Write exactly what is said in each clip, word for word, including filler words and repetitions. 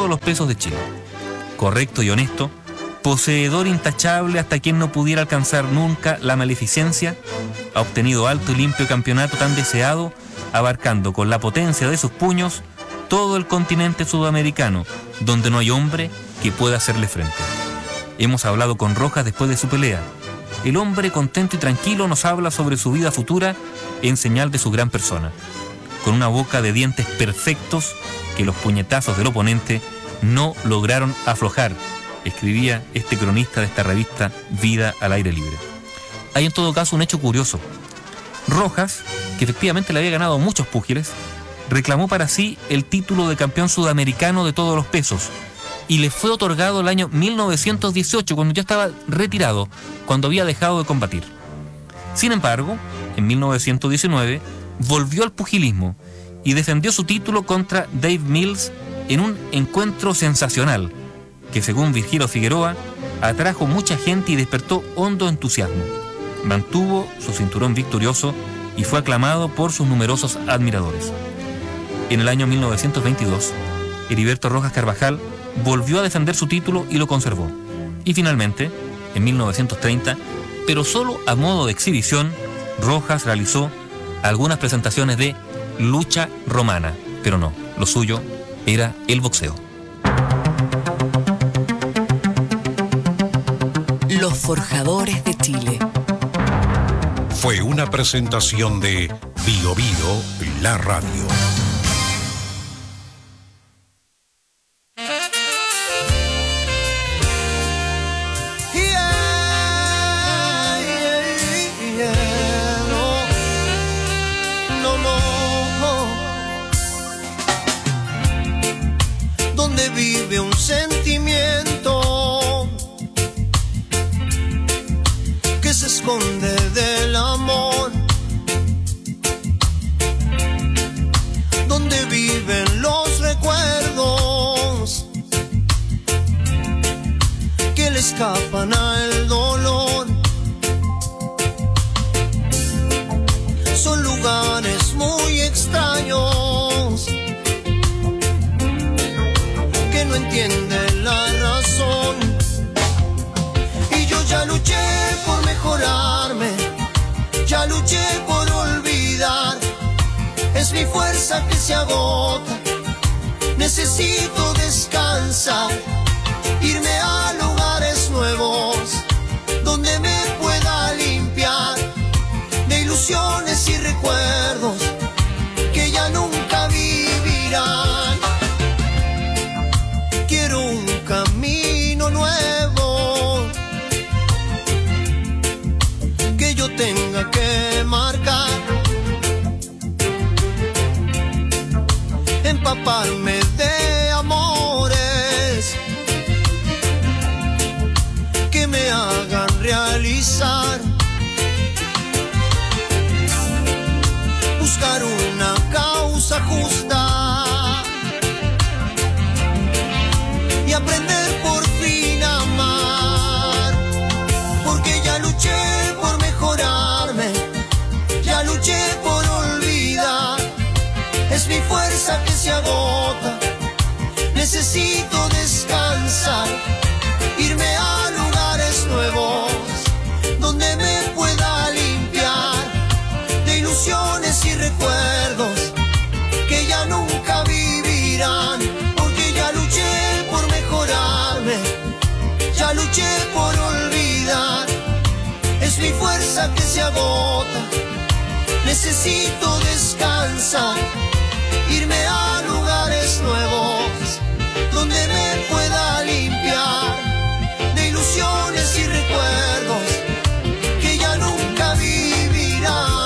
todos los pesos de Chile. Correcto y honesto, poseedor intachable hasta quien no pudiera alcanzar nunca la maleficencia, ha obtenido alto y limpio campeonato tan deseado, abarcando con la potencia de sus puños todo el continente sudamericano, donde no hay hombre que pueda hacerle frente. Hemos hablado con Rojas después de su pelea. El hombre contento y tranquilo nos habla sobre su vida futura en señal de su gran persona, con una boca de dientes perfectos que los puñetazos del oponente no lograron aflojar, escribía este cronista de esta revista Vida al Aire Libre. Hay en todo caso un hecho curioso. Rojas, que efectivamente le había ganado muchos púgiles, reclamó para sí el título de campeón sudamericano de todos los pesos y le fue otorgado el año mil novecientos dieciocho, cuando ya estaba retirado, cuando había dejado de combatir. Sin embargo, en mil novecientos diecinueve volvió al pugilismo y defendió su título contra Dave Mills en un encuentro sensacional que, según Virgilio Figueroa, atrajo mucha gente y despertó hondo entusiasmo. Mantuvo su cinturón victorioso y fue aclamado por sus numerosos admiradores. En el año mil novecientos veintidós, Heriberto Rojas Carvajal volvió a defender su título y lo conservó. Y finalmente, en mil novecientos treinta, pero solo a modo de exhibición, Rojas realizó algunas presentaciones de lucha romana, pero no, lo suyo era el boxeo. Los Forjadores de Chile. Fue una presentación de Bio Bio, la radio. Vive un sentimiento que se esconde del amor, donde viven los recuerdos que le escapan al dolor. Son lugares muy extraños que no entiende la razón. Y yo ya luché por mejorarme, ya luché por olvidar. Es mi fuerza que se agota, necesito descansar, irme a lugares nuevos donde me pueda limpiar de ilusiones y recuerdos que ya nunca vivirán. Quiero un camino nuevo que yo tenga que marcar, empaparme de amores que me hagan realizar, buscar una causa justa y aprender por fin a amar, porque ya luché por mejorarme, ya luché por olvidar. Es mi fuerza que se agota, necesito descansar, irme a lugares nuevos donde me pueda limpiar de ilusiones y recuerdos que ya nunca vivirán. Ya luché por mejorarme, ya luché por olvidar. Es mi fuerza que se agota, necesito descansar, irme a lugares nuevos donde me pueda limpiar de ilusiones y recuerdos que ya nunca vivirán.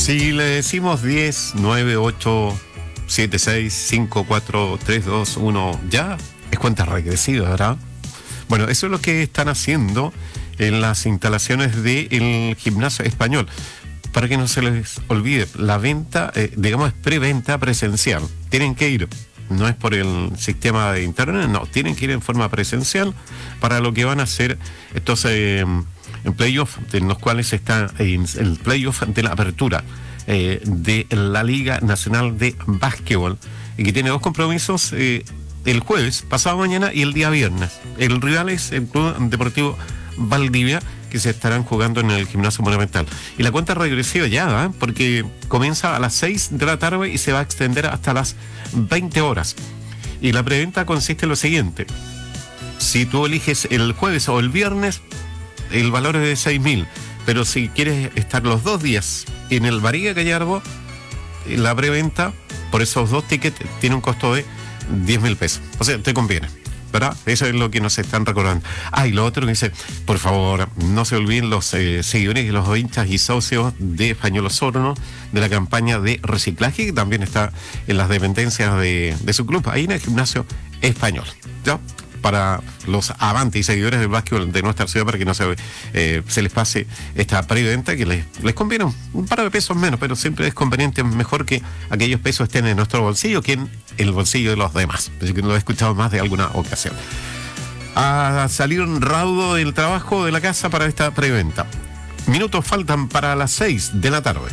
Si le decimos diez, nueve, ocho, siete, seis, cinco, cuatro, tres, dos, uno, ya es cuenta regresiva, ¿verdad? Bueno, eso es lo que están haciendo en las instalaciones del Gimnasio Español. Para que no se les olvide, la venta, eh, digamos, es preventa presencial. Tienen que ir, no es por el sistema de internet, no, tienen que ir en forma presencial para lo que van a hacer estos eh, en playoff, en los cuales está en el playoff de la apertura eh, de la Liga Nacional de Básquetbol, y que tiene dos compromisos, eh, el jueves, pasado mañana, y el día viernes. El rival es el Club Deportivo Valdivia, que se estarán jugando en el Gimnasio Monumental. Y la cuenta regresiva ya, ¿eh? Porque comienza a las seis de la tarde y se va a extender hasta las veinte horas. Y la preventa consiste en lo siguiente: si tú eliges el jueves o el viernes, el valor es de seis mil, pero si quieres estar los dos días en el Barriga Gallardo, la preventa por esos dos tickets tiene un costo de diez mil pesos. O sea, te conviene, ¿verdad? Eso es lo que nos están recordando. Ah, y lo otro que dice, por favor, no se olviden los eh, seguidores y los hinchas y socios de Español Osorno, de la campaña de reciclaje, que también está en las dependencias de, de su club, ahí en el Gimnasio Español, ¿ya? Para los amantes y seguidores del básquetbol de nuestra ciudad, para que no se, eh, se les pase esta preventa, que les, les conviene un, un par de pesos menos, pero siempre es conveniente, mejor que aquellos pesos estén en nuestro bolsillo que en el bolsillo de los demás. Así que lo he escuchado más de alguna ocasión. A salir un raudo del trabajo de la casa para esta preventa. Minutos faltan para las seis de la tarde.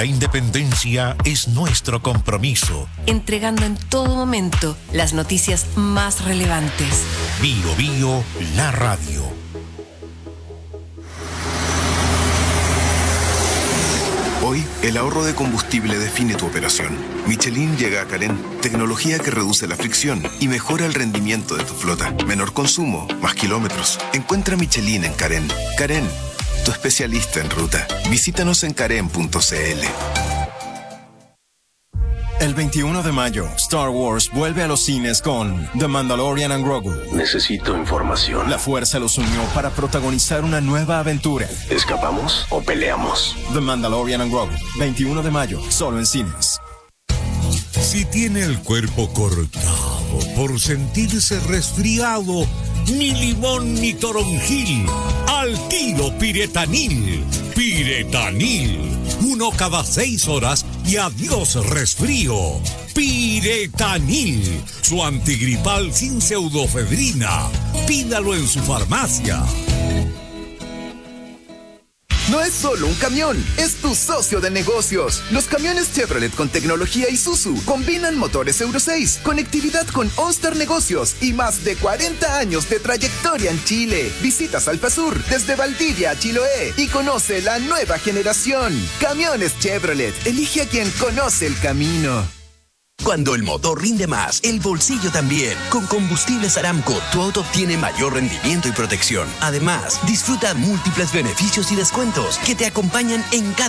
La independencia es nuestro compromiso. Entregando en todo momento las noticias más relevantes. Bio Bio, la radio. Hoy, el ahorro de combustible define tu operación. Michelin llega a Carén, tecnología que reduce la fricción y mejora el rendimiento de tu flota. Menor consumo, más kilómetros. Encuentra Michelin en Carén. Carén, tu especialista en ruta. Visítanos en carén punto c l. El veintiuno de mayo, Star Wars vuelve a los cines con The Mandalorian and Grogu. Necesito información. La fuerza los unió para protagonizar una nueva aventura. ¿Escapamos o peleamos? The Mandalorian and Grogu, veintiuno de mayo, solo en cines. Si tiene el cuerpo cortado por sentirse resfriado, ni limón ni toronjil, al tiro Piretanil. Piretanil, uno cada seis horas y adiós resfrío. Piretanil, su antigripal sin pseudofedrina. Pídalo en su farmacia. No es solo un camión, es tu socio de negocios. Los camiones Chevrolet con tecnología Isuzu combinan motores Euro seis, conectividad con OnStar Negocios y más de cuarenta años de trayectoria en Chile. Visitas Alfasur desde Valdivia a Chiloé y conoce la nueva generación. Camiones Chevrolet, elige a quien conoce el camino. Cuando el motor rinde más, el bolsillo también. Con Combustibles Aramco, tu auto obtiene mayor rendimiento y protección. Además, disfruta múltiples beneficios y descuentos que te acompañan en cada